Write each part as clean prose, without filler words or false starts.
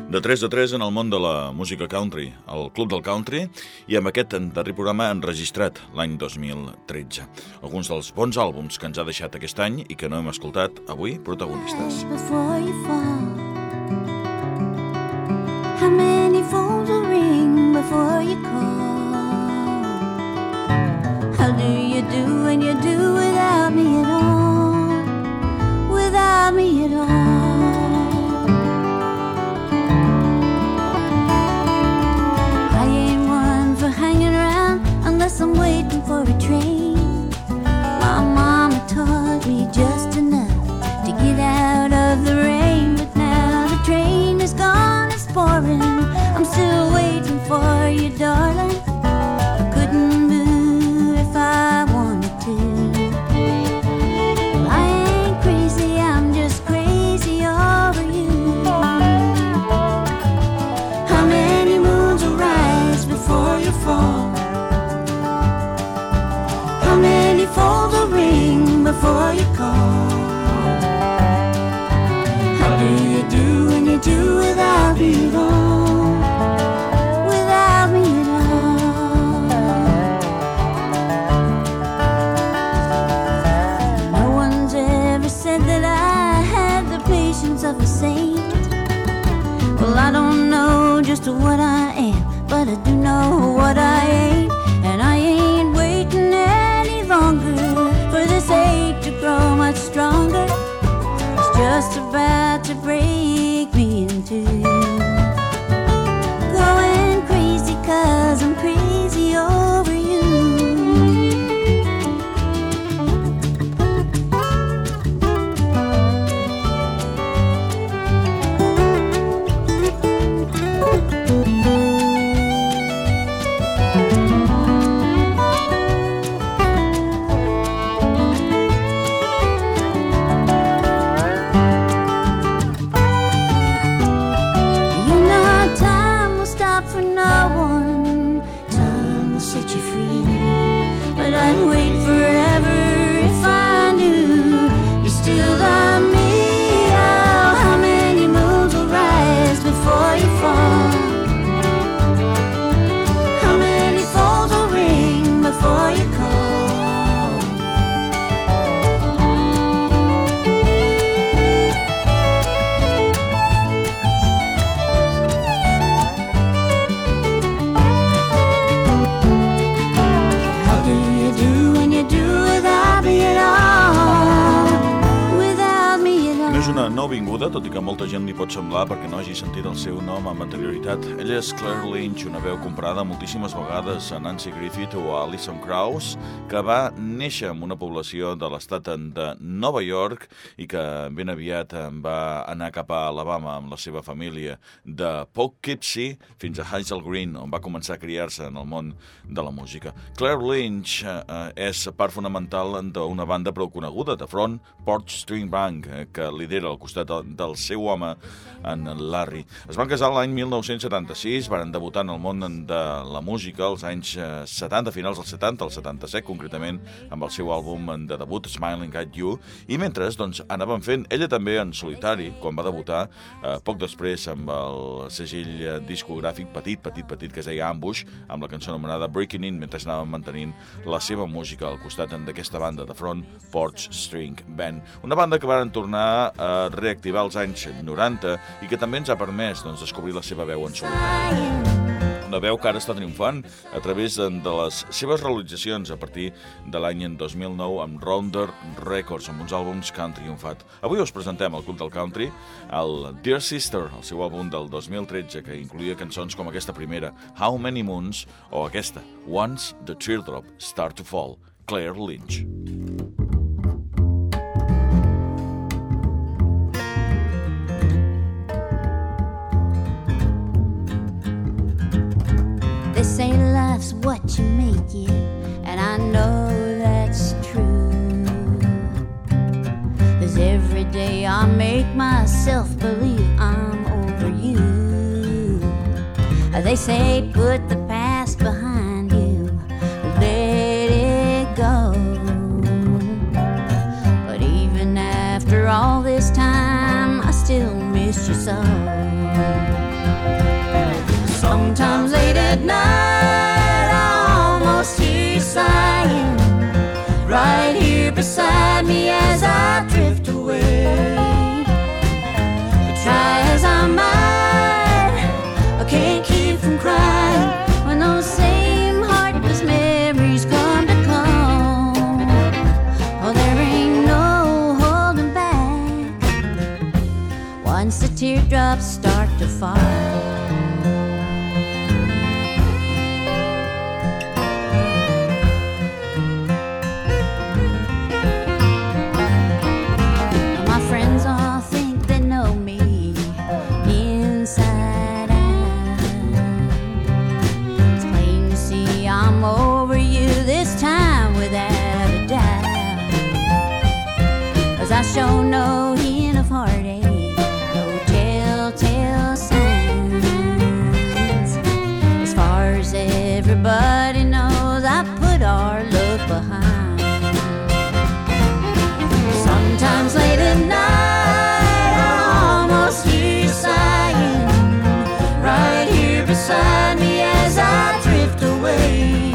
De 3 a 3 en el món de la música country, el Club del Country, i amb aquest darrer programa enregistrat l'any 2013. Alguns dels bons àlbums que ens ha deixat aquest any i que no hem escoltat avui, protagonistes. How many phones will ring before you call? How do you do when you do without me at all? Without me at all. Unless I'm waiting for a train. My mama taught me just enough to get out of the rain. But now the train is gone, it's pouring. I'm still waiting for you, darling. I couldn't move if I wanted to. I ain't crazy, I'm just crazy over you. How many moons will rise before you fall? Phone will ring before you call. How do you do when you do without me at all? Without me at all. No one's ever said that I had the patience of a saint. Well, I don't know just what I am, but I do know what I ain't. And I ain't waiting longer for this ache to grow much stronger. It's just about to break me in two. Going crazy 'cause I'm crazy over you. Nouvinguda, tot i que molta gent li pot semblar perquè no hagi sentit el seu nom amb anterioritat. Ella és Claire Lynch, una veu comparada moltíssimes vegades a Nancy Griffith o a Alison Krauss, que va néixer en una població de l'estat de Nova York i que ben aviat va anar cap a Alabama amb la seva família de Poughkeepsie fins a Hazel Green, on va començar a criar-se en el món de la música. Claire Lynch és part fonamental d'una banda prou coneguda, de Front Porch String Band, que lidera al costat del seu home, en Larry. Es van casar l'any 1976, van debutar en el món de la música als anys 70, finals dels 70, el 77 concretament, amb el seu àlbum de debut, Smiling at You, i mentre anaven fent, ella també en solitari, quan va debutar, poc després amb el segell discogràfic petit, que es deia Ambush, amb la cançó anomenada Breaking In, mentre anaven mantenint la seva música al costat d'aquesta banda, de Front Porch String Band. Una banda que van tornar a reactivar als anys 90 i que també ens ha permès descobrir la seva veu en solitari. Una veu que ara està triomfant a través de les seves realitzacions a partir de l'any 2009 amb Rounder Records, amb uns àlbums que han triomfat. Avui us presentem al Club del Country el Dear Sister, el seu àlbum del 2013, que incluïa cançons com aquesta primera, How Many Moons, o aquesta, Once the Teardrop Start to Fall, Claire Lynch. They say life's what you make it, and I know that's true. 'Cause every day I make myself believe I'm over you. They say put the past behind you, let it go. But even after all this time, I still miss you so. Sometimes late at night I almost hear you sighing right here beside me as I drift away. But try as I might, I can't keep from crying when those same heartless memories come to come. Oh, there ain't no holding back once the teardrops start to fall. I show no hint of heartache, no telltale signs. As far as everybody knows, I put our love behind. Sometimes late at night I almost hear you sighing right here beside me as I drift away.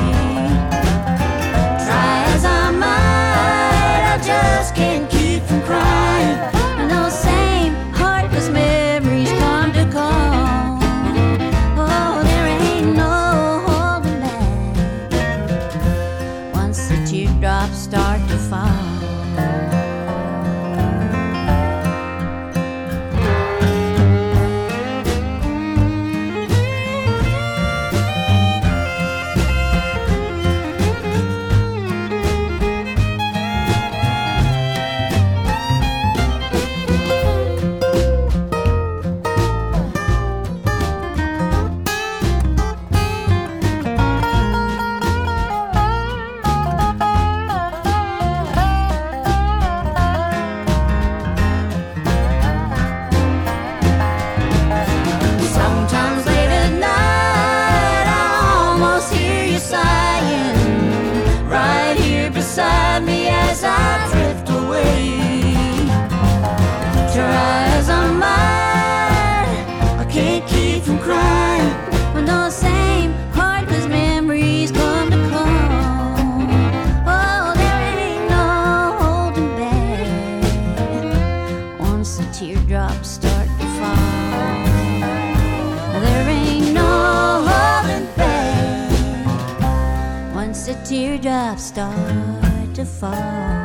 Try as I might, I just can't keep from crying, and those same heartless memories come to call. Oh, there ain't no holding back once the teardrops start to fall. Beside me as I drift away. Try as I might, I can't keep from crying when those same heartless memories come to come. Oh, there ain't no holding back once the teardrops start to fall. There ain't no holding back once the teardrops start to fall.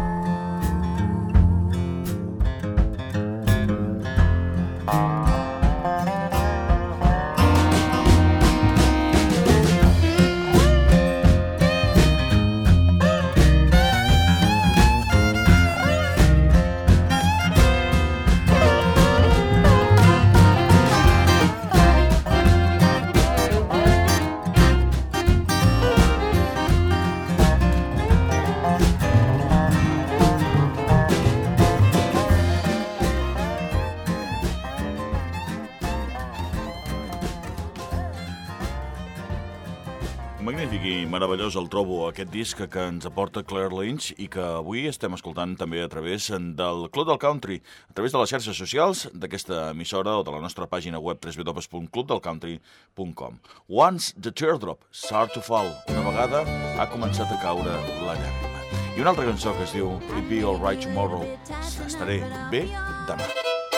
Magnífic i meravellós el trobo, aquest disc que ens aporta Claire Lynch i que avui estem escoltant també a través del Club del Country, a través de les xarxes socials d'aquesta emissora o de la nostra pàgina web www.clubdelcountry.com. Once the teardrop start to fall, una vegada ha començat a caure la llàgrima. I una altra cançó que es diu It'll Be Alright Tomorrow, estaré bé demà.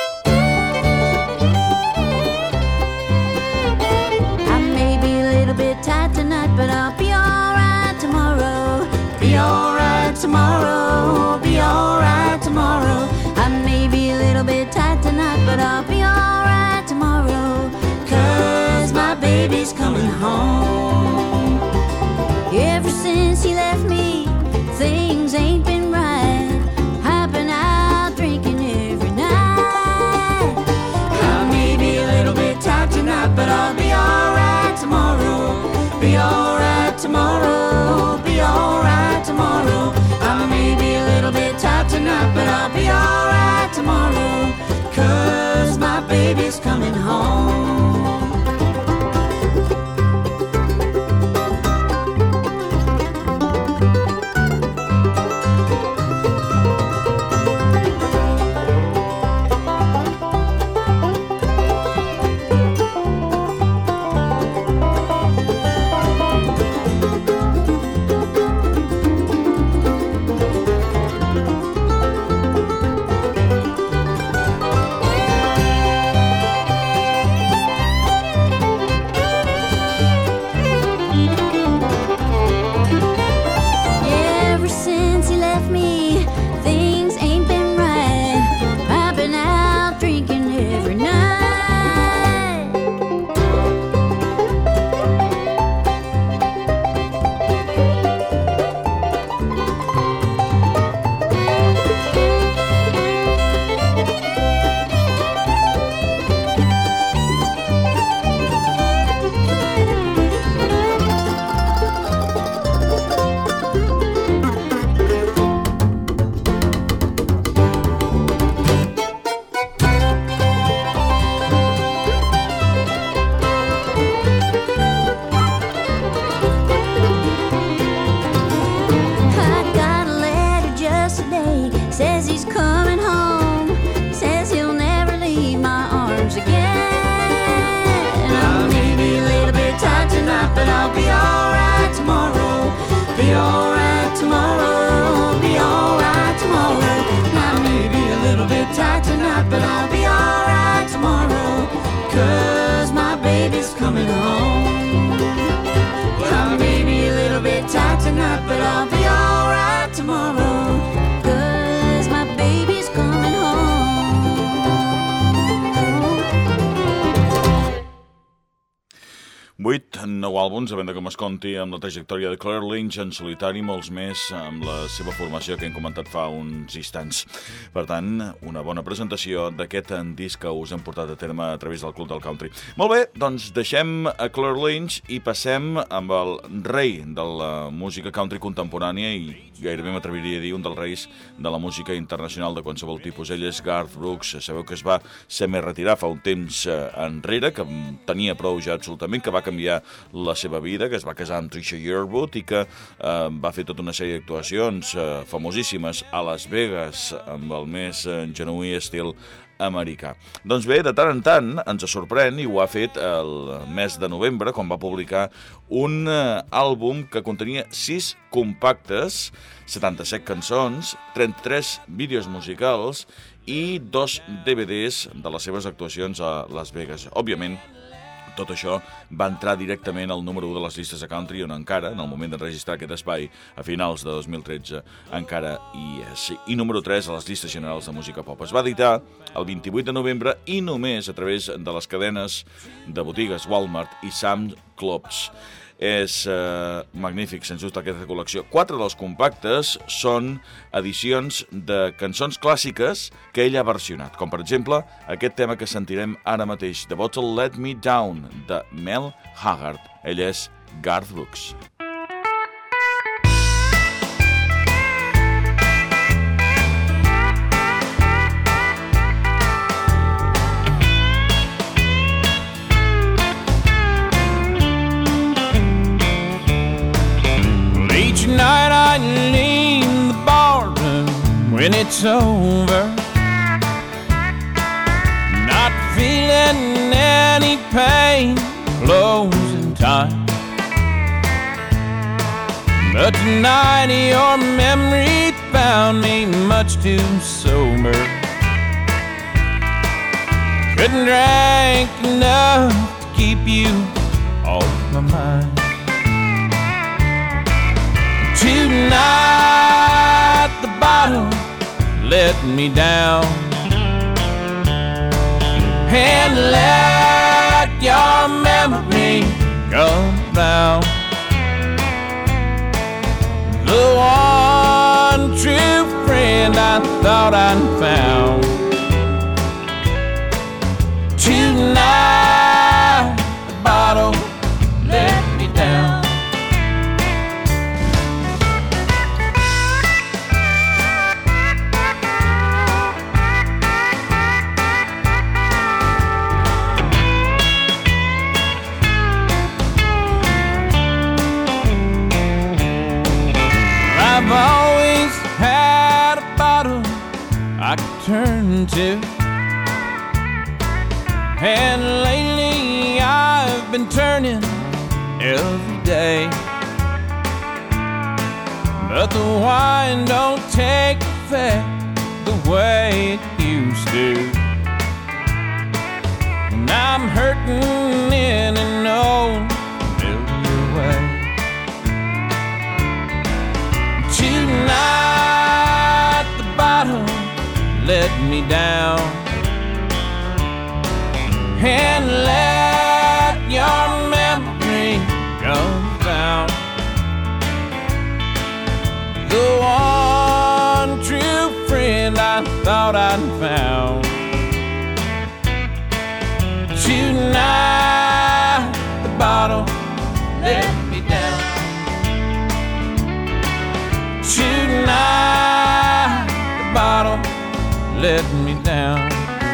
Tight tonight, but I'll be alright tomorrow. Be alright tomorrow. Be alright tomorrow. I may be a little bit tight tonight, but I'll be alright tomorrow. 'Cause my baby's coming home. Ever since he left me, things ain't been right. I've been out drinking every night. I may be a little bit tight tonight, but I'll be alright tomorrow. Be alright tomorrow, be alright tomorrow. I may be a little bit tight tonight, but I'll be alright tomorrow. 'Cause my tonight, but I'll be alright tomorrow, 'cause my baby's coming home. Well, I may be a little bit tight tonight, but I'll be alright tomorrow, 'cause my baby's coming home. 8-9 àlbums, a venda com es conti, amb la trajectòria de Claire Lynch en solitari, molts més amb la seva formació que hem comentat fa uns instants. Per tant, una bona presentació d'aquest disc que us hem portat a terme a través del Club del Country. Molt bé, doncs deixem a Claire Lynch i passem amb el rei de la música country contemporània i gairebé m'atreviria a dir un dels reis de la música internacional de qualsevol tipus. Ell és Garth Brooks. Sabeu que es va semi-retirar fa un temps enrere, que tenia prou ja absolutament, que va canviar la seva vida, que es va casar amb Trisha Yearwood i que va fer tota una sèrie d'actuacions famosíssimes a Las Vegas amb el més genuí estil americà. Doncs bé, de tant en tant ens sorprèn, i ho ha fet el mes de novembre, quan va publicar un àlbum que contenia 6 compactes, 77 cançons, 33 vídeos musicals i 2 DVDs de les seves actuacions a Las Vegas. Òbviament, tot això va entrar directament al número 1 de les llistes de country, on encara, en el moment de registrar aquest espai, a finals de 2013, encara hi és. I número 3 a les llistes generals de música pop. Es va editar el 28 de novembre i només a través de les cadenes de botigues Walmart i Sam's Clubs. És magnífic, sens dubte, aquesta col·lecció. 4 dels compactes són edicions de cançons clàssiques que ell ha versionat, com per exemple aquest tema que sentirem ara mateix, The Bottle Let Me Down, de Mel Haggard. Ell és Garth Brooks. Each night I leave the barroom when it's over, not feeling any pain, closing time. But tonight your memory found me much too sober. Couldn't drink enough to keep you off my mind. Tonight the bottle let me down, and let your memory come down. The one true friend I thought I'd found. Tonight the bottle let me down. I've always had a bottle I could turn to, and lately I've been turning every day. But the wine don't take effect the way it used to, and I'm hurting in an old familiar way. Tonight the bottle let me down, and let your memory come down. The one true friend I thought I'd found. Tonight the bottle let me down. Tonight the bottle let me down.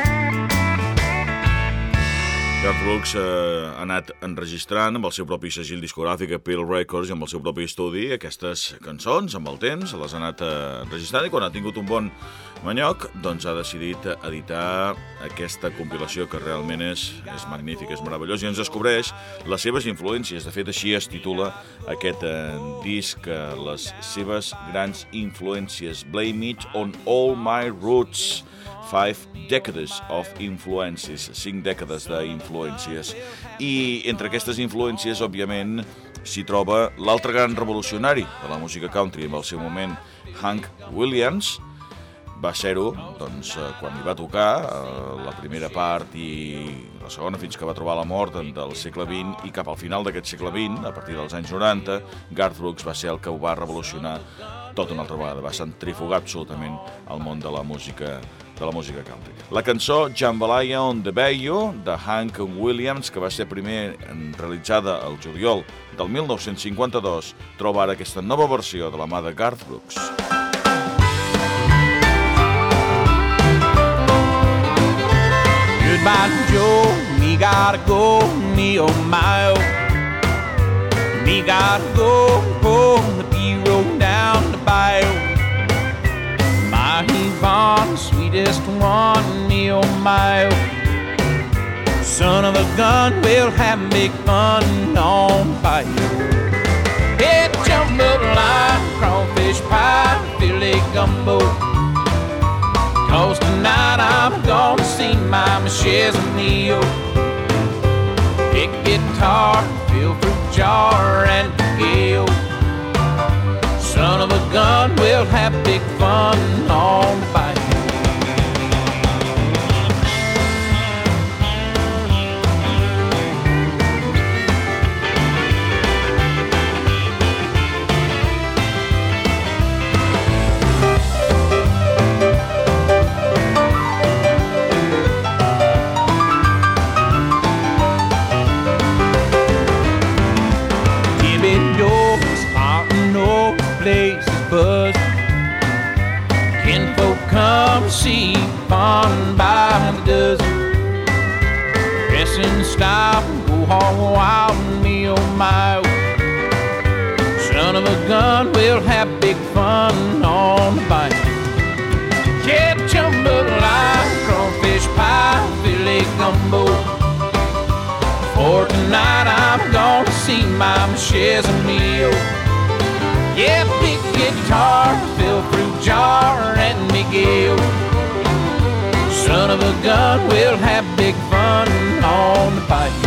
Garth Brooks ha anat enregistrant amb el seu propi segell discogràfic a Pearl Records i amb el seu propi estudi aquestes cançons amb el temps, les ha anat enregistrant, i quan ha tingut un bon manyoc, doncs ha decidit editar aquesta compilació que realment és magnífic, és meravellós, i ens descobreix les seves influències. De fet, així es titula aquest disc, les seves grans influències, Blame It on All My Roots. 5 Decades of Influences, 5 dècades d'influències. I entre aquestes influències, òbviament, s'hi troba l'altre gran revolucionari de la música country en el seu moment, Hank Williams. Va ser-ho doncs, quan hi va tocar la primera part i la segona fins que va trobar la mort del segle XX, i cap al final d'aquest segle XX, a partir dels anys 90, Garth Brooks va ser el que ho va revolucionar tota una altra vegada, va centrifugar absolutament el món de la música country. La cançó Jambalaya on the Bayou de Hank Williams, que va ser primer realitzada el juliol del 1952, troba ara aquesta nova versió de la mà de Garth Brooks. Goodbye, Joe, me gotta go, me oh my oh. Me gotta go, pull the B-road down the bayou. My Yvonne, sweetest one, me oh my oh. Son of a gun, we'll have big fun on the bayou. Hey, jambalaya, crawfish pie, filet gumbo. 'Cause tonight I'm gonna see my Michelle's Neo. Big guitar, fill fruit jar, and gale. Son of a gun, we'll have big fun on the bayou. Buzz. Kinfolk come see fun by the dozen. Dressing style, go hog wild, me oh my oh. Son of a gun, we'll have big fun on the bayou. Yeah, jambalaya, crawfish pie, filet gumbo. For tonight I'm gonna see my Michelle's Neo. Yeah, big guitar, fill fruit jar, and Miguel. Son of a gun, we'll have big fun on the bayou.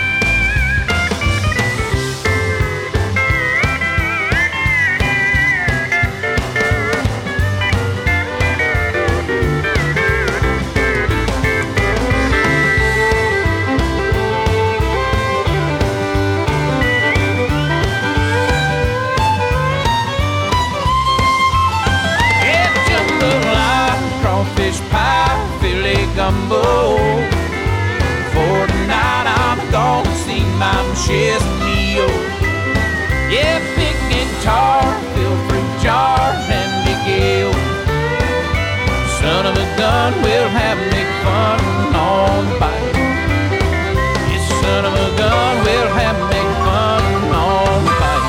Fish pie, filet gumbo. For tonight I'm gonna see my Michelle's Neo. Yeah, big guitar, fill fruit jar, and Miguel. Son of a gun, we'll have big fun on the bayou. Yes, son of a gun, we'll have big fun on the bayou.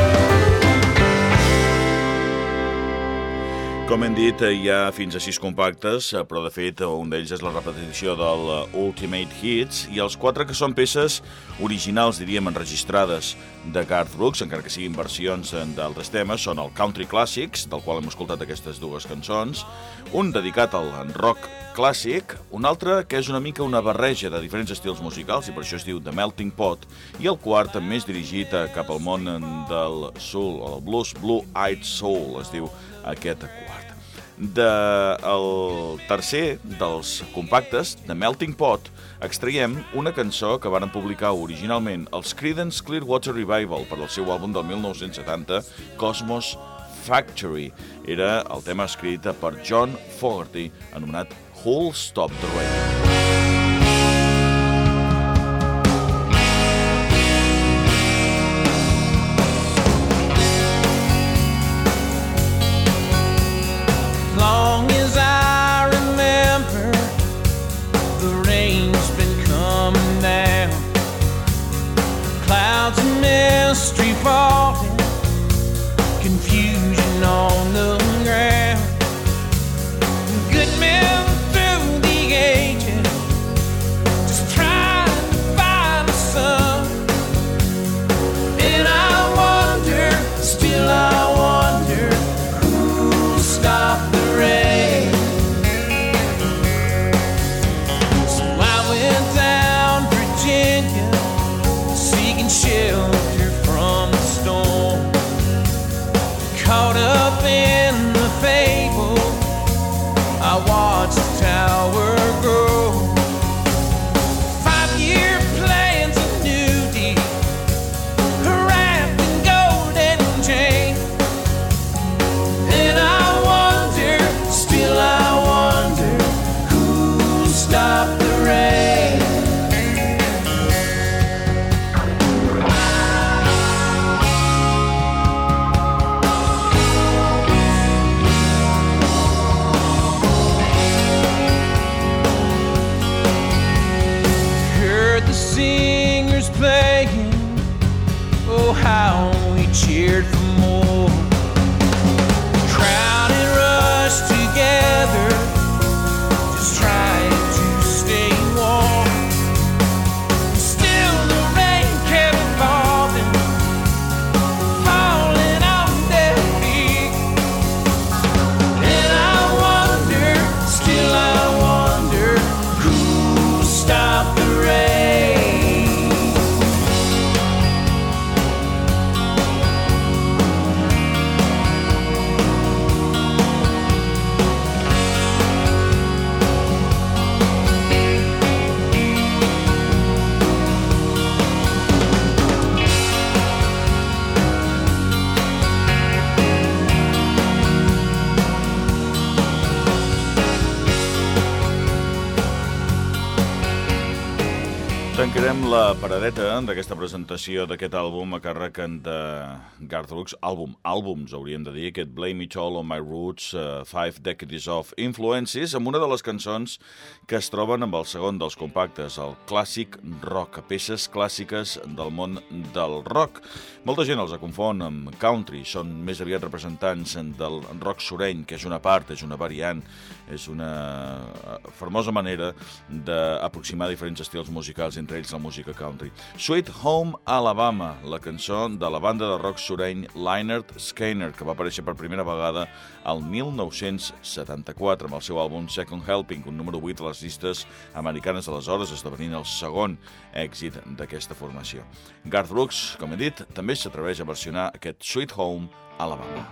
Com hem dit, hi ha fins a 6 compactes, però de fet un d'ells és la repetició del Ultimate Hits, i els 4 que són peces originals, diríem, enregistrades de Garth Brooks, encara que siguin versions d'altres temes, són el Country Classics, del qual hem escoltat aquestes dues cançons, un dedicat al rock clàssic, un altre que és una mica una barreja de diferents estils musicals, i per això es diu The Melting Pot, i el quart, més dirigit cap al món del soul, o del blues, Blue Eyed Soul, es diu aquest quart. Del tercer dels compactes, The Melting Pot, extraiem una cançó que varen publicar originalment els Creedence Clearwater Revival per al seu àlbum del 1970, Cosmos Factory. Era el tema escrit per John Fogerty, anomenat Who'll Stop the Rain. Mystery falling, confusion on the ground. Good men through the ages shelter from the storm. Caught up in the fable, I watched the tower grow. 5-year plans, a new deal, wrapped in golden chain. And I wonder, still I wonder, who'll stop the rain? Singers playing, oh how we cheered for more. Crowded rushed together, just trying to stay warm. Still the rain kept falling, falling on their feet. And I wonder, still I wonder, who'll stop the rain? Tancarem la paradeta d'aquesta presentació d'aquest àlbum a càrrec de Garth Brooks. Àlbums, hauríem de dir, aquest Blame It All on My Roots, 5 Decades of Influences, amb una de les cançons que es troben amb el segon dels compactes, el clàssic rock, peces clàssiques del món del rock. Molta gent els confon amb country, són més aviat representants del rock sureny, que és una part, és una variant, és una famosa manera d'aproximar diferents estils musicals, entre ells la música country. Sweet Home Alabama, la cançó de la banda de rock sureny Lynyrd Skynyrd, que va aparèixer per primera vegada al 1974 amb el seu àlbum Second Helping, un número 8 a les llistes americanes aleshores, esdevenint el segon èxit d'aquesta formació. Garth Brooks, com he dit, també s'atreveix a versionar aquest Sweet Home Alabama.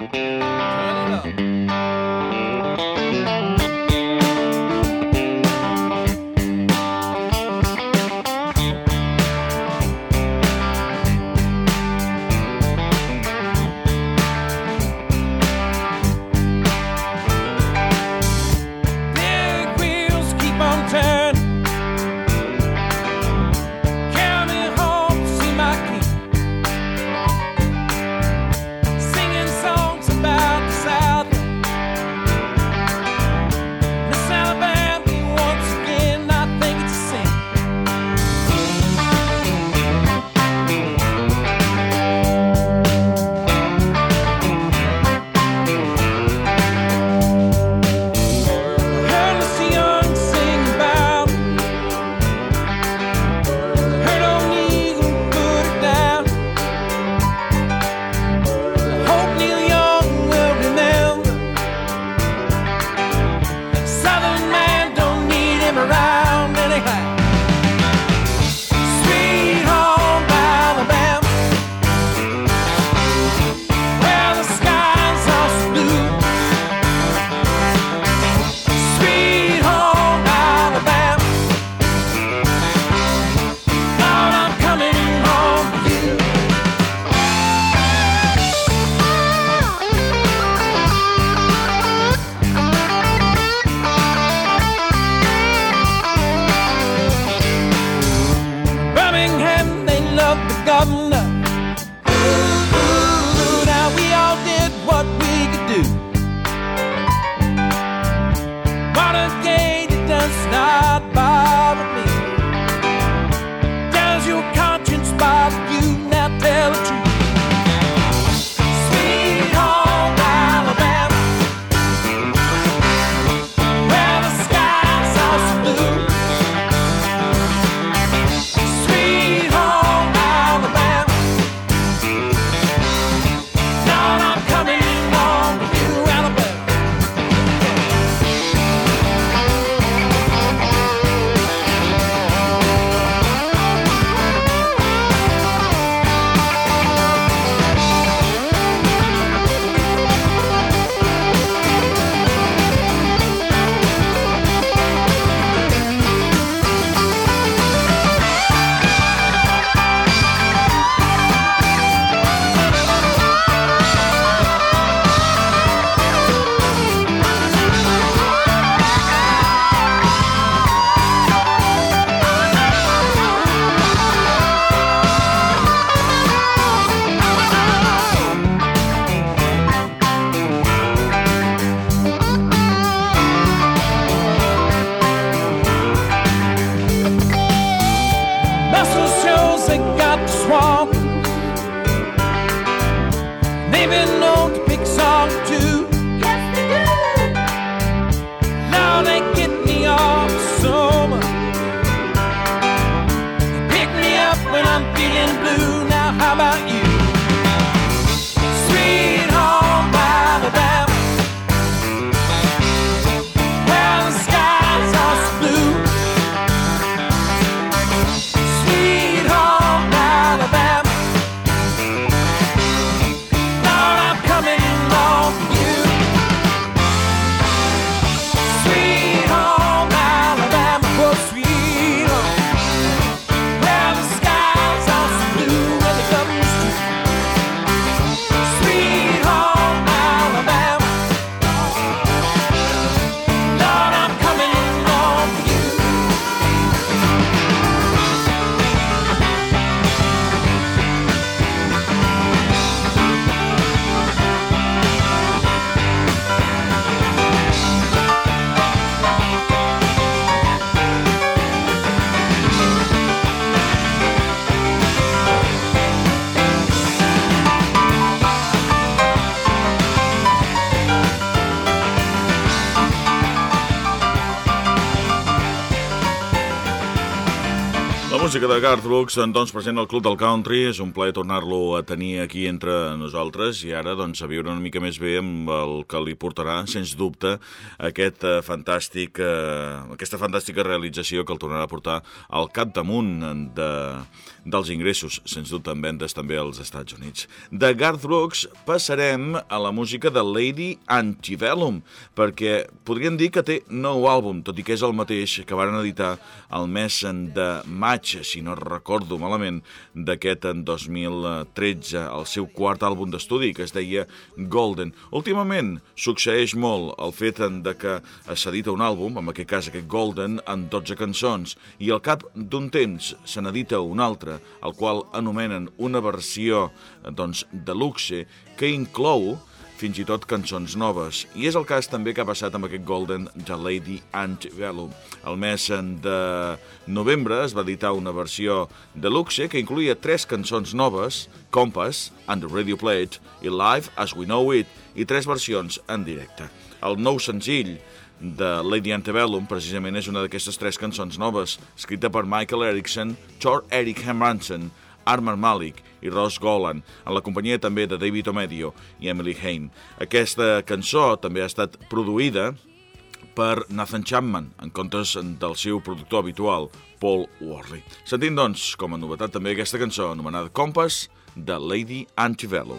música de Garth Brooks, doncs, present al Club del Country. És un plaer tornar-lo a tenir aquí entre nosaltres i ara, doncs, a viure una mica més bé amb el que li portarà, sens dubte, aquesta fantàstica realització que el tornarà a portar al capdamunt dels ingressos, sens dubte, en vendes també als Estats Units. De Garth Brooks passarem a la música de Lady Antebellum, perquè podríem dir que té nou àlbum, tot i que és el mateix que varen editar el mes de maig, si no recordo malament, d'aquest en 2013, el seu quart àlbum d'estudi, que es deia Golden. Últimament succeeix molt el fet de que s'edita un àlbum, en aquest cas aquest Golden, amb 12 cançons, i al cap d'un temps se n'edita un altre, el qual anomenen una versió, doncs, deluxe, que inclou fins i tot cançons noves. I és el cas també que ha passat amb aquest Golden de Lady Antebellum. El mes de novembre es va editar una versió deluxe que incluïa 3 cançons noves, Compass, and the Radio Plate, i Live as We Know It, i 3 versions en directe. El nou senzill de Lady Antebellum precisament és una d'aquestes 3 cançons noves, escrita per Michael Erickson, Tor Erik Hermansen, Armand Malik i Ross Golan, en la companyia també de David Omedio i Emily Hain. Aquesta cançó també ha estat produïda per Nathan Chapman, en comptes del seu productor habitual, Paul Worley. Sentim, doncs, com a novetat també aquesta cançó anomenada Compass, de Lady Antebellum.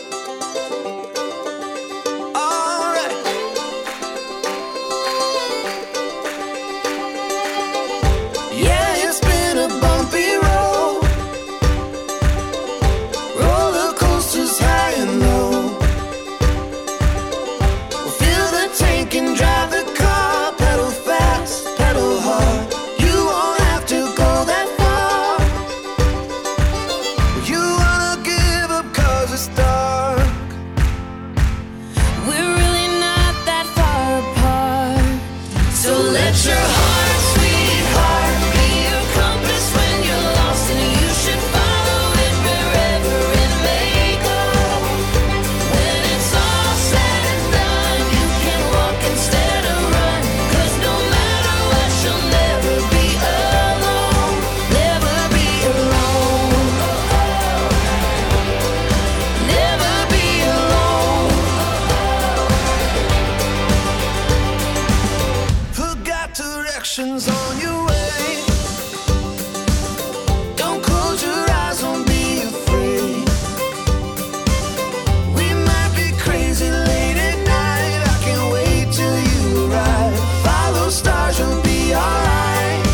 On your way, don't close your eyes, don't be afraid. We might be crazy late at night, I can't wait till you arrive. Follow stars, you'll be alright.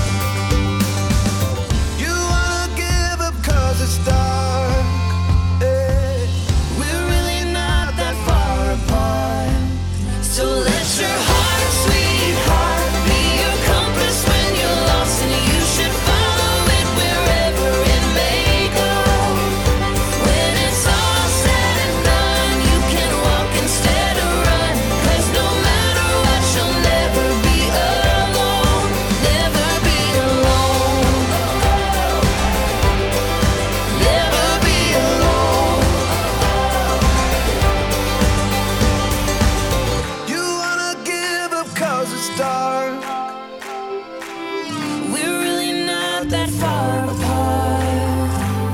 You wanna give up cause it's dark, hey. We're really not that far apart, so let your heart, sweetheart, be your compass when you're lost, and you should follow it wherever it may go. When it's all said and done, you can walk instead of run, 'cause no matter what, you'll never be alone. Never be alone. Never be alone. You wanna give up 'cause it's dark. We're really not that far apart.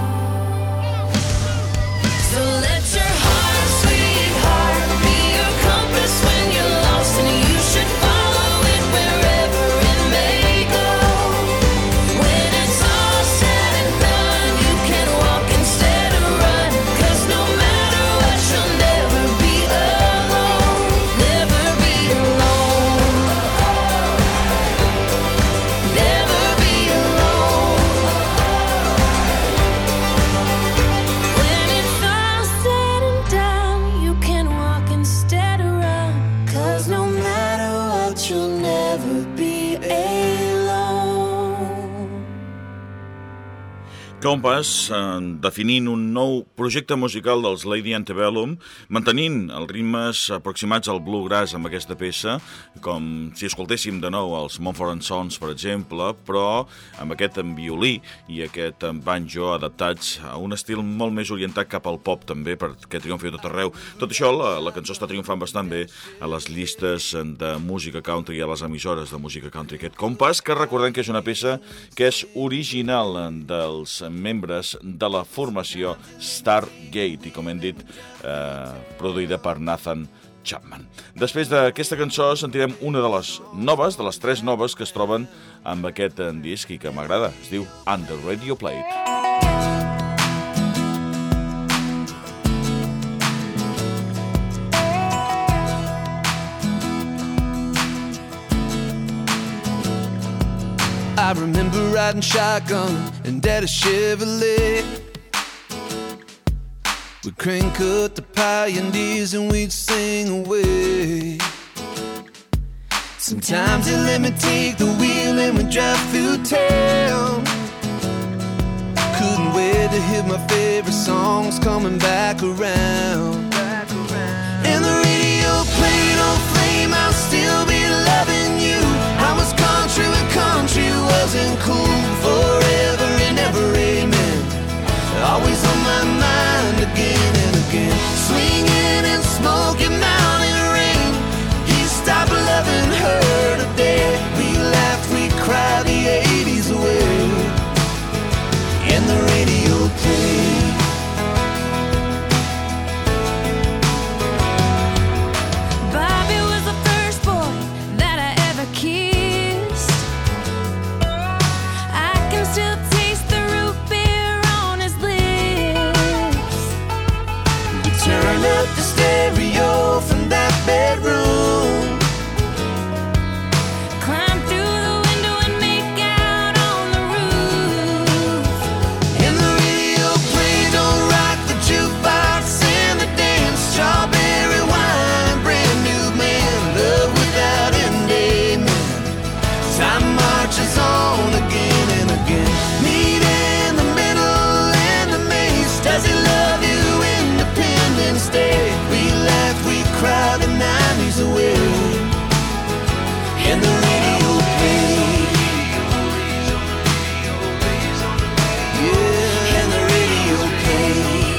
So let your heart, sweetheart, be your compass when you're lost, and you should follow it wherever it may go. When it's all said and done, you can walk instead of run, 'cause no matter what, you'll never be alone. Never be alone. Never be alone. Compass, definint un nou projecte musical dels Lady Antebellum, mantenint els ritmes aproximats al bluegrass amb aquesta peça, com si escoltéssim de nou els Mumford & Sons, per exemple, però amb aquest violí i aquest banjo adaptats a un estil molt més orientat cap al pop també, perquè triomfi a tot arreu. Tot això, la cançó està triomfant bastant bé a les llistes de música country, a les emissores de música country. Aquest Compass, que recordem que és una peça que és original dels membres de la formació Stargate i, com hem dit, produïda per Nathan Chapman. Després d'aquesta cançó sentirem una de les noves, de les 3 noves que es troben amb aquest disc i que m'agrada. Es diu Under Radio Plate. I remember riding shotgun in Daddy's Chevrolet. We'd crank up the Pioneers and we'd sing away. Sometimes they let me take the wheel and we'd drive through town. Couldn't wait to hear my favorite songs coming back around. And the radio played on flame, I'll still be loving you. I was country when country wasn't cool. Forever and ever, amen. Always on my mind again and again. Swinging in smoky mountain rain. He stopped loving her today. We laughed, we cried the 80s away. And the radio played. Bobby was the first boy that I ever kissed. I can still taste the root beer on his lips. We turned up the stereo from that bedroom. Climb through the window and make out on the roof. And the radio played, don't rock the jukebox and the dance. Strawberry wine, brand new man, love without end, amen. Time marches on again and again. Meet in the middle and the maze. Does he love you? Independence Day. We laughed, we cried the 90s away. And the radio played. Yeah, and the radio played.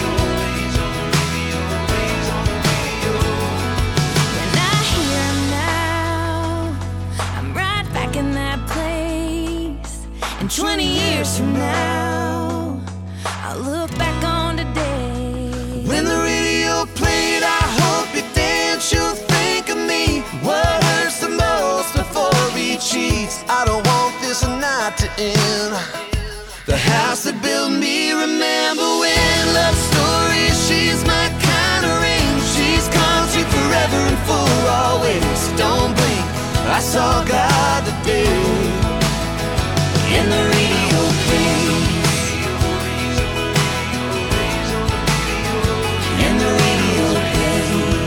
When I hear him now, I'm right back in that place. And 20 years from now, I'll look back on today. When the radio played, I hope you dance, you'll think of me. What hurts the most before he cheats? I don't want this night to end. The house that built me, remember when? Love story, she's my kind of range. She's country forever and for always. Don't blink, I saw God today. And the radio plays. And the radio plays.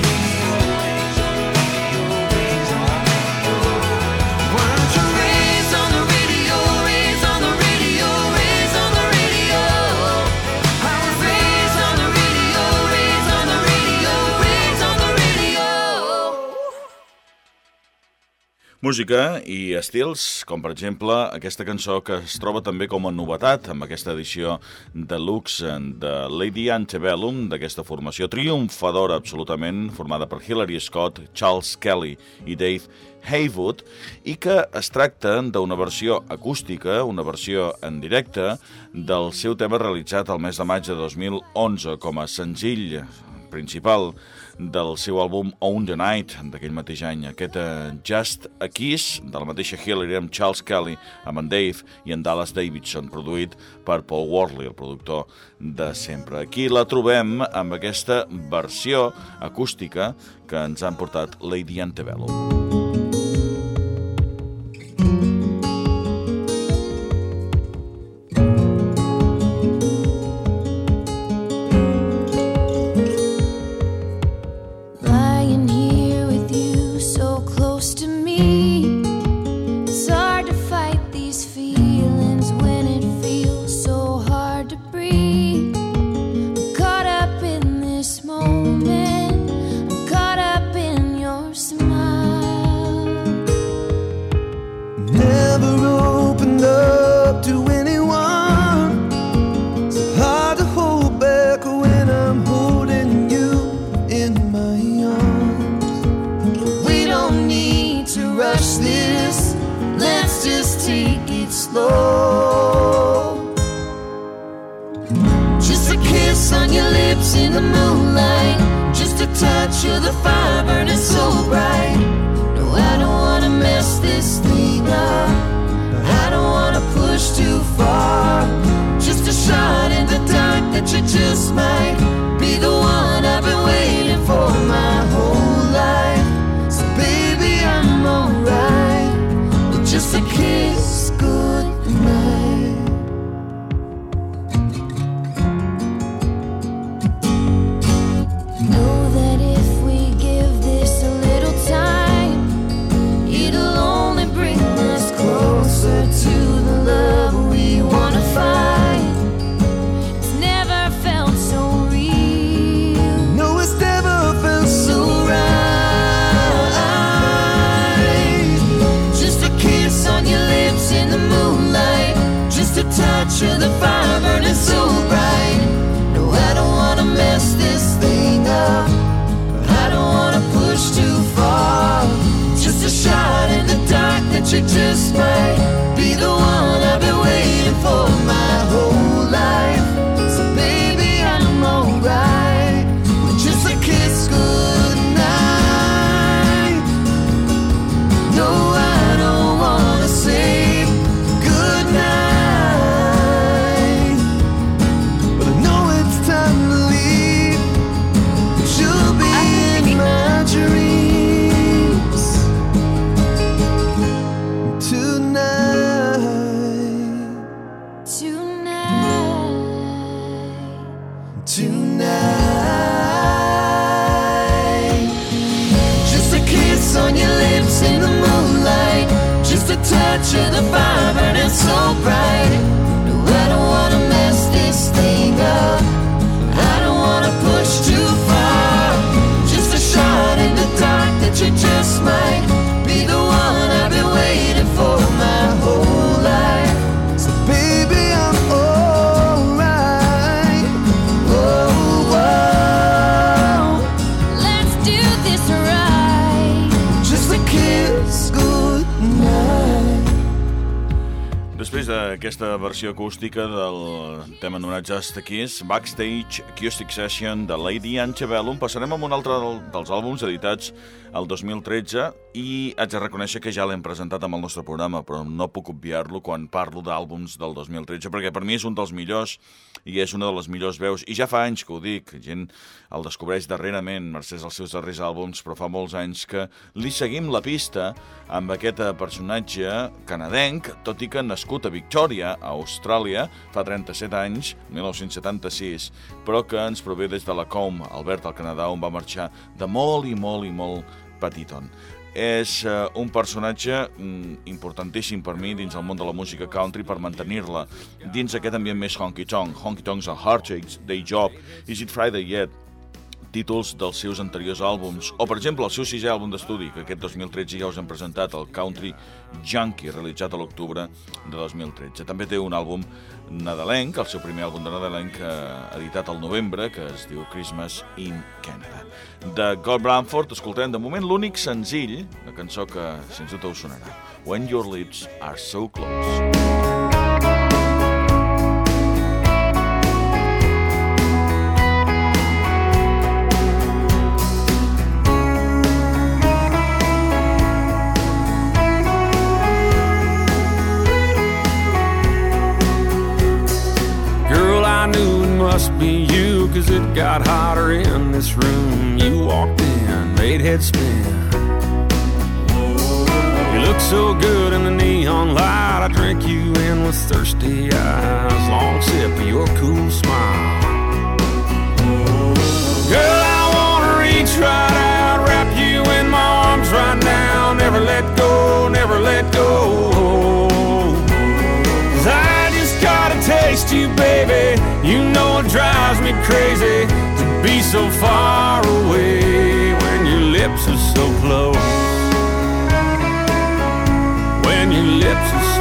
Weren't you raised on the radio? Raised on the radio, raised on the radio. I was raised on the radio, raised on the radio, raised on the radio. Música i estils, com per exemple aquesta cançó que es troba també com a novetat amb aquesta edició deluxe de Lady Antebellum, d'aquesta formació triomfadora absolutament, formada per Hillary Scott, Charles Kelly i Dave Haywood, i que es tracta d'una versió acústica, una versió en directe, del seu tema realitzat el mes de maig de 2011 com a senzill principal del seu àlbum Own the Night d'aquell mateix any. Aquest Just a Kiss, de la mateixa Hillary amb Charles Kelly, amb en Dave i en Dallas Davidson, produït per Paul Worley, el productor de sempre. Aquí la trobem amb aquesta versió acústica que ens han portat Lady Antebellum. Lying here with you so close to me, it's hard to fight these feelings when it feels so hard. never opened up to anyone. So hard to hold back when I'm holding you in my arms. We don't need to rush this, let's just take it slow. Just a kiss on your lips in the moonlight, just a touch of the fire burning so bright. No, I don't wanna mess this thing up, I don't wanna push too far. Just a shot in the dark that you just might be the one I've been waiting for my whole life. So baby, I'm alright with just a kiss goodnight. Know that if we give this a little time, it'll only bring us closer to the love we wanna find. It's never felt so real. No, it's never felt so right. Just a kiss on your lips in the moonlight, just a touch of the fire burning so bright. No, I don't wanna mess this thing up, I don't wanna push too far. Just a shot in the dark that you just might be the one I've been waiting for my whole life. So baby, I'm alright with just a kiss goodnight. No, I don't wanna say goodnight, but I know it's time to leave. You'll be in my dreams tonight. Tonight. Just a kiss on your lips in the moonlight, just a touch of the fire burning so bright. No, I don't wanna mess this thing up, I don't wanna push too far. Just a shot in the dark that you just might be the one I've been waiting for my whole life. So baby, I'm alright. Oh, whoa. Let's do this right. Just a kiss goodnight. Després d'aquesta versió acústica del tema anomenat Just a Kiss, Backstage Acoustic Session de Lady Antebellum, passarem amb un altre dels àlbums editats el 2013 i haig de reconèixer que ja l'hem presentat amb el nostre programa, però no puc obviar-lo quan parlo d'àlbums del 2013, perquè per mi és un dels millors i és una de les millors veus, i ja fa anys que ho dic, gent el descobreix darrerament mercès als seus darrers àlbums, però fa molts anys que li seguim la pista amb aquest personatge canadenc, tot i que nascut a Victòria, a Austràlia, fa 37 anys, 1976, però que ens prové des de Lacombe, Alberta, al Canadà, on va marxar de molt i molt i molt petiton. És un personatge importantíssim per mi dins el món de la música country per mantenir-la dins aquest ambient més honky-tonk. Honky-tonks a Heartaches, Day Job, Is It Friday Yet? Títols dels seus anteriors àlbums, o per exemple el seu sisè àlbum d'estudi, que aquest 2013 ja us hem presentat, el Country Junkie, realitzat a l'octubre de 2013. També té un àlbum nadalenc, el seu primer àlbum de nadalenc editat al novembre, que es diu Christmas in Canada. De Guy Bramford escoltarem de moment l'únic senzill, una cançó que sens dubte us sonarà, When Your Lips Are So Close. Must be you, 'cause it got hotter in this room. You walked in, made head spin. You look so good in the neon light. I drink you in with thirsty eyes. Long sip of your cool smile. Girl, I wanna reach right out, wrap you in my arms right now. Never let go, never let go. 'Cause I just gotta taste you, baby. You know it drives me crazy to be so far away when your lips are so close. When your lips are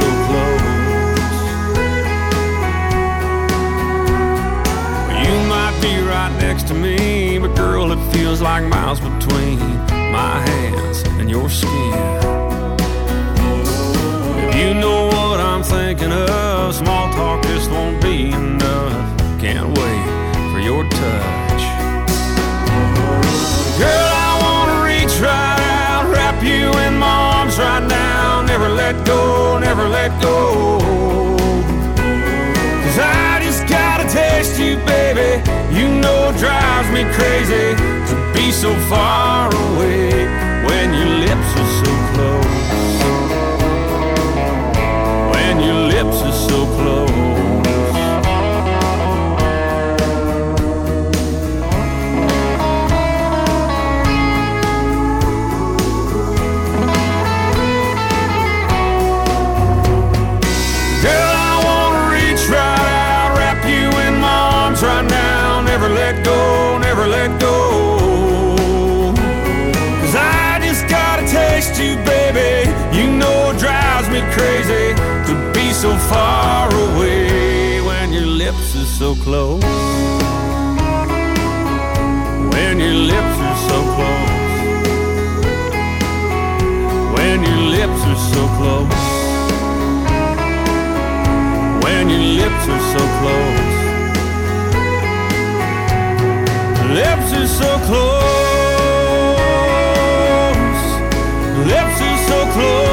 miles between my hands and your skin. If you know what I'm thinking of, small talk just won't be enough. Can't wait for your touch. Girl, I wanna reach right out, wrap you in my arms right now. Never let go, never let go. 'Cause I just gotta taste you, baby. You know it drives me crazy to be so far away when your lips are so close. When your lips are so close. Right now, never let go, never let go. 'Cause I just gotta taste you, baby. You know it drives me crazy to be so far away when your lips are so close. When your lips are so close. When your lips are so close. When your lips are so close. Lips are so close. Lips are so close.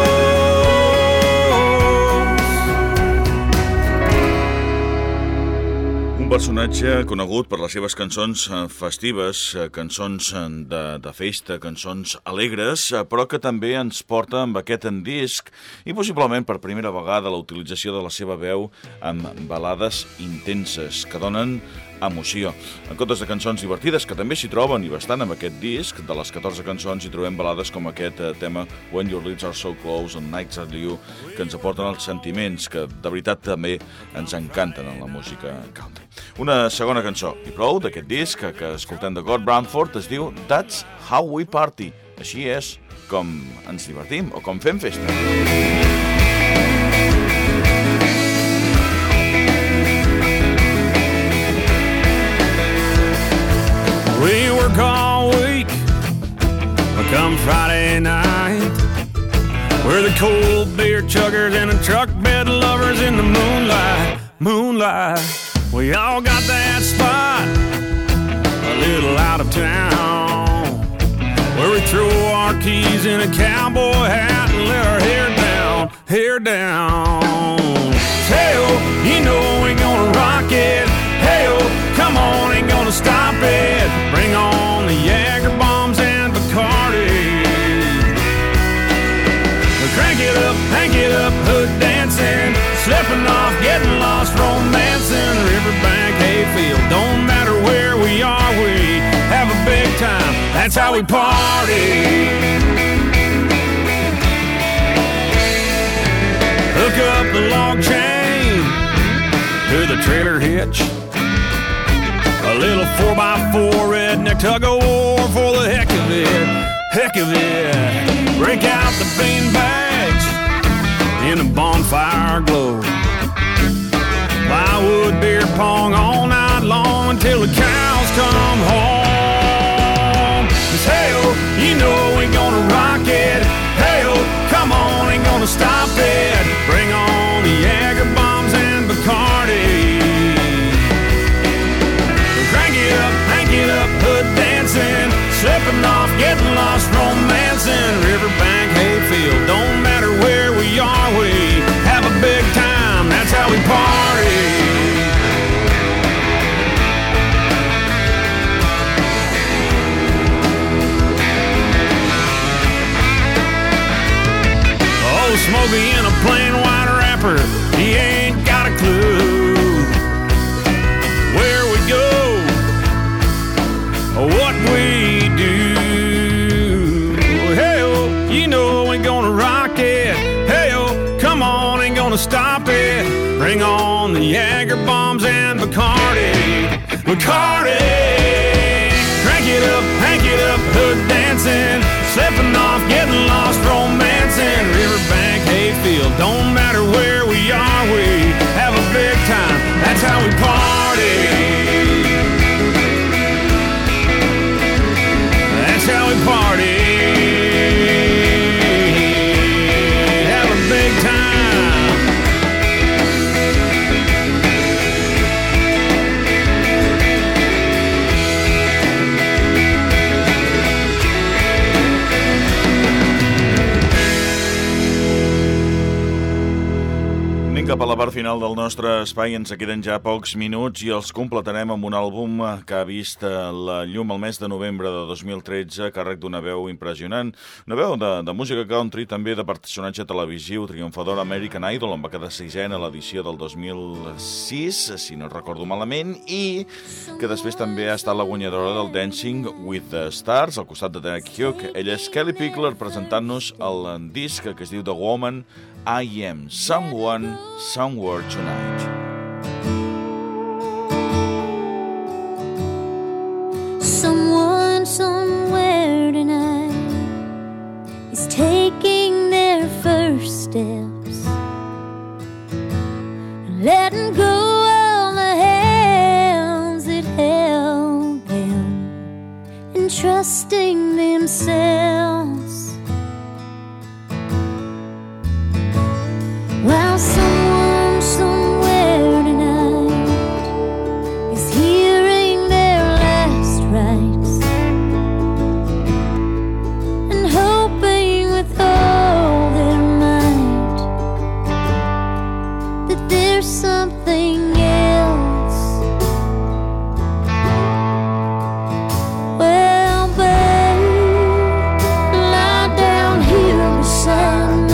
Un personatge conegut per les seves cançons festives, cançons de festa, cançons alegres, però que també ens porta amb aquest disc i possiblement per primera vegada la utilització de la seva veu amb balades intenses que donen emoció. En comptes de cançons divertides, que també s'hi troben i bastant amb aquest disc, de les 14 cançons hi trobem balades com aquest tema When Your Lips Are So Close and Nights At You, que ens aporten els sentiments que de veritat també ens encanten en la música country. Una segona cançó, i prou, d'aquest disc que escoltem de Gord Bramford, es diu That's How We Party. Així és com ens divertim o com fem festa. We work all week, come Friday night. We're the cold beer chuggers and the truck bed lovers in the moonlight, moonlight. We all got that spot, a little out of town, where we throw our keys in a cowboy hat and let our hair down, hair down. Hey-oh, you know we gonna rock it. Hey-oh, come on, ain't gonna stop it. Bring on the Jager bombs and Bacardi. Crank it up, hood dancing, slipping off, getting lost, romancing. Riverbank, Hayfield, don't matter where we are, we have a big time. That's how we party. Hook up the log chain to the trailer hitch. A little 4x4 redneck tug-of-war for the heck of it, heck of it. Break out the bean bags in a bonfire glow. Plywood beer pong all night long until the cows come home. 'Cause hey-oh, you know we gonna rock it. Hey-oh, come on, ain't gonna stop it. Bring on the Jager bombs and Bacardi. Crank it up, hood dancing, slipping off, getting lost, romancing. Riverbank, Hayfield, don't matter where we are, we have a big time. That's how we party. Oh, Smokey in a plain white wrapper, he ain't got a clue where we go, what we do. Hey-oh, you know ain't gonna rock it. Hey-oh, come on, ain't gonna stop it. Bring on the Jager bombs and Bacardi. Bacardi. Crank it up, hood dancing, slipping off, getting lost, romancing. Riverbank, Hayfield, don't matter where we are, we have a big time. That's how we party. Anem cap a la part final del nostre espai, ens queden ja pocs minuts i els completarem amb un àlbum que ha vist la llum el mes de novembre de 2013, a càrrec d'una veu impressionant. Una veu de música country, també de personatge televisiu, triomfador American Idol, on va quedar sisena a l'edició del 2006, si no recordo malament, i que després també ha estat la guanyadora del Dancing with the Stars, al costat de Derek Hugh. Ella és Kellie Pickler, presentant-nos el disc que es diu The Woman I Am, Someone, Somewhere Tonight. Someone somewhere tonight is taking their first steps, letting go of the hands that held them, and trusting themselves. While someone somewhere tonight is hearing their last rites and hoping with all their might that there's something else. Well, babe, lie down here beside me.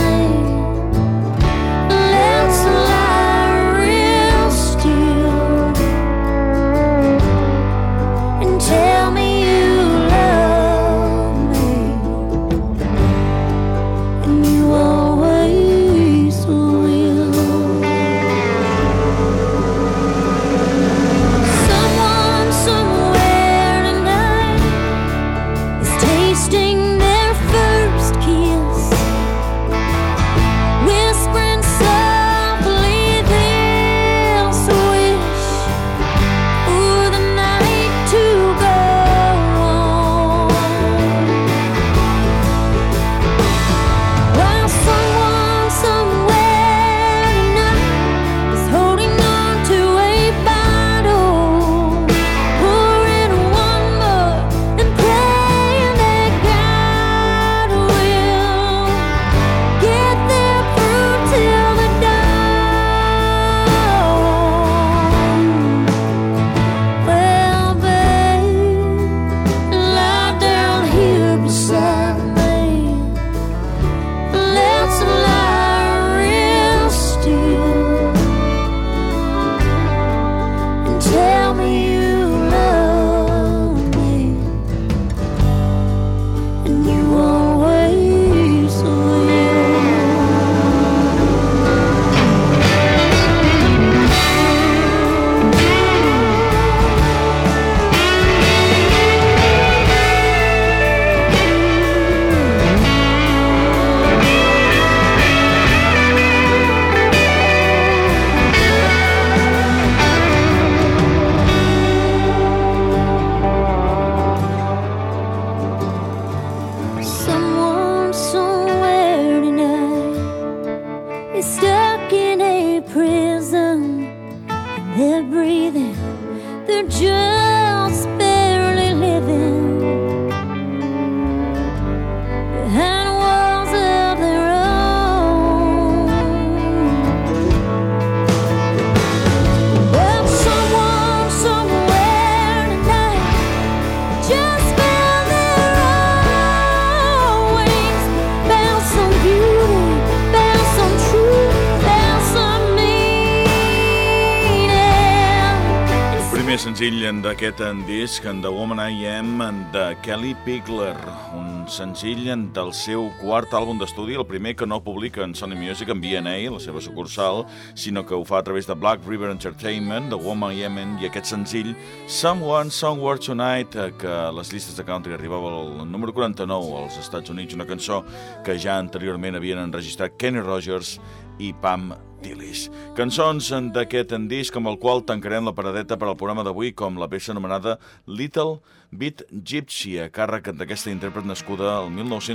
Senzill d'aquest disc, The Woman I Am, de Kellie Pickler, un senzill del seu quart àlbum d'estudi, el primer que no publica en Sony Music, en B&A, la seva sucursal, sinó que ho fa a través de Black River Entertainment, The Woman I Am, i aquest senzill, Someone, Somewhere Tonight, que a les llistes de country arribava al número 49 als Estats Units, una cançó que ja anteriorment havien enregistrat Kenny Rogers i Pam Tillis. Cançons d'aquest disc amb el qual tancarem la paradeta per al programa d'avui, com la peça anomenada Little Bit Gypsy, a càrrec d'aquesta intèrpret nascuda el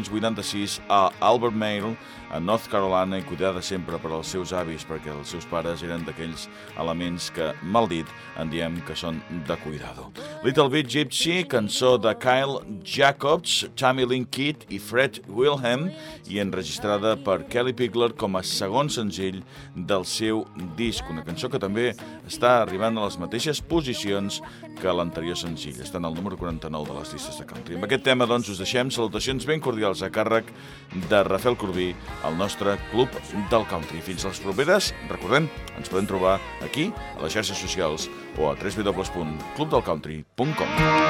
1986 a Albert Mail, a North Carolina, i cuidada sempre per als seus avis, perquè els seus pares eren d'aquells elements que, mal dit, en diem que són de cuidado. Little Bit Gypsy, cançó de Kyle Jacobs, Tammy Lynn Kidd i Fred Wilhelm, i enregistrada per Kellie Pickler com a segon senzill del seu disc, una cançó que també està arribant a les mateixes posicions que l'anterior senzill, està en el número 49 de les llistes de country. Amb aquest tema, doncs, us deixem salutacions ben cordials a càrrec de Rafael Corbí, al nostre Club del Country. Fins les properes, recordem, ens podem trobar aquí, a les xarxes socials o a www.clubdelcountry.com.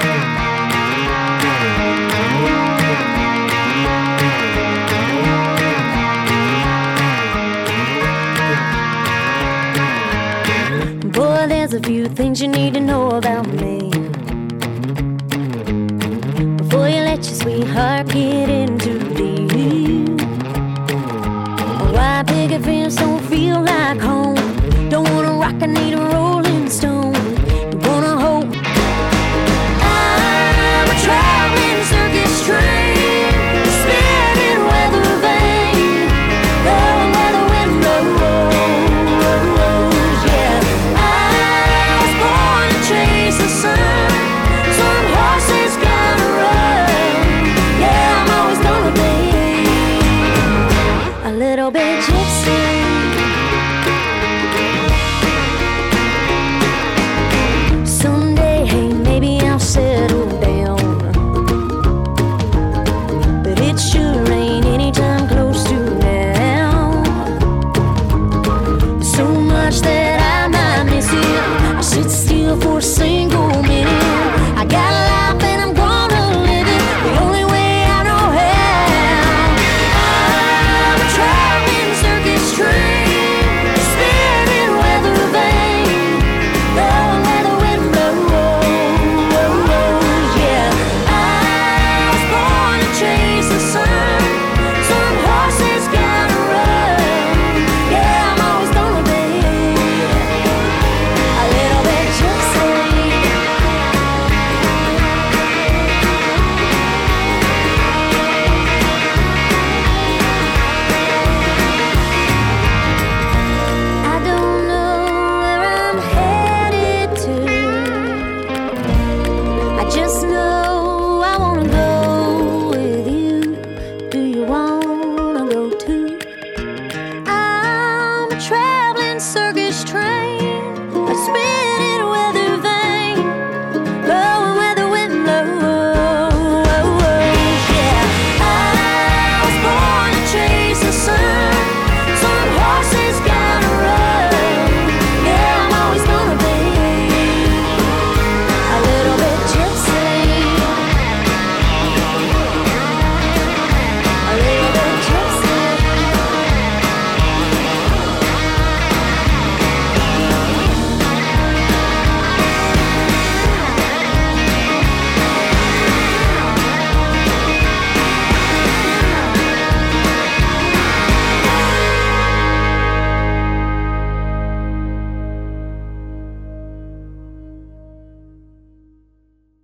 Boy, there's a few things you need to know about me before you let your sweetheart get in too deep. Why picket fence don't feel like home? Don't wanna rock, I need a rolling stone. Wanna hope I'm a traveling circus train, spinning weather vane, blowing where the wind blows. Yeah, I was born to chase the sun. Some horses gotta run. Yeah, I'm always gonna be a little bit gypsy. Someday, hey, maybe I'll settle down, but it sure ain't anytime close to now. So much that I might miss it. I sit still for a single minute. I got a life and I'm gonna live it the only way I know how. I'm a traveling circus train, spinning weather vane, blowing where the wind blows. Yeah, I was born to chase the sun. Some horses gotta run. Yeah, I'm always gonna be a little bit gypsy. I don't know where I'm headed to. I just know I wanna go with you. Do you wanna go too? I'm a traveling circus train, a spin